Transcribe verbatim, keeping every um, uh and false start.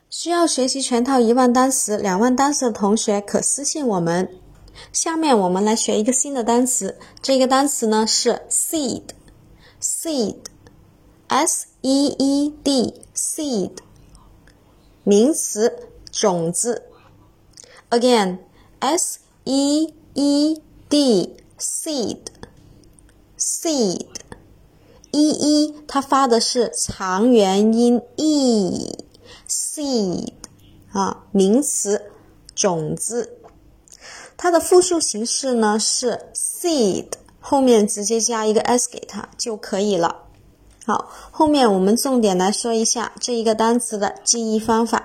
需要学习全套一万单词、两万单词的同学可私信我们。下面我们来学一个新的单词，这个单词呢是 seed，seed， S E E D， seed， 名词，种子。Again， S E E D， seed， seed， E E 它发的是长元音 E，seed 啊，名词，种子。它的复数形式呢是 seed， 后面直接加一个 s 给它就可以了。好，后面我们重点来说一下这一个单词的记忆方法。